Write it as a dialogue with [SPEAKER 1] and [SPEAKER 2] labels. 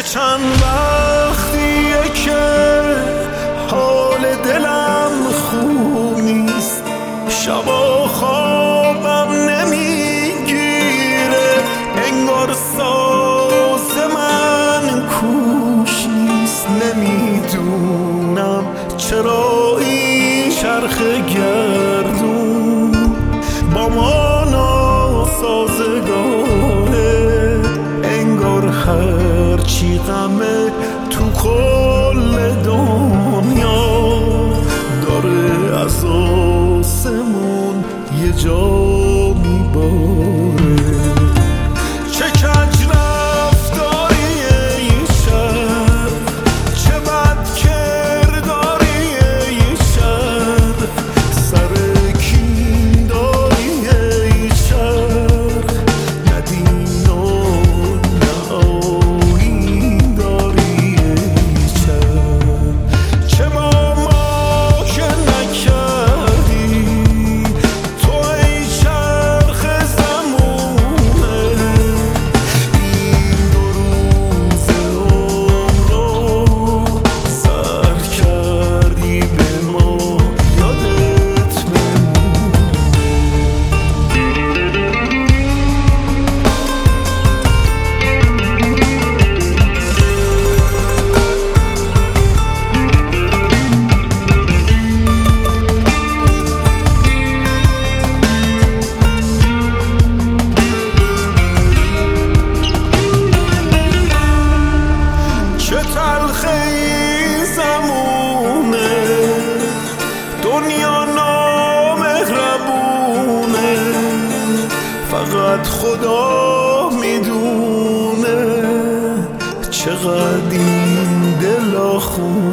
[SPEAKER 1] چند وقتیه که حال دلم خوب نیست، شبا خوابم نمیگیره، انگار ساز من کوش نیست. نمیدونم چرا این چرخ گردون با ما ناسازگاره، انگار هرچی غمه تو کل دنیا داره از آسمون یه جا میباره. چه کج رفتاریه این شهر، چه بد کرداریه این شهر، سر کین داریه این شهر، نه دین و نه آیین داریه این شهر. چه ما که نکردی تو ای چرخ زمونه، این دو روز عمر رو سر کردی به ما، یادت چه تلخه این زمونه، دنیا نامهربونه، فقط خدا میدونه چقدر این دل آخونه.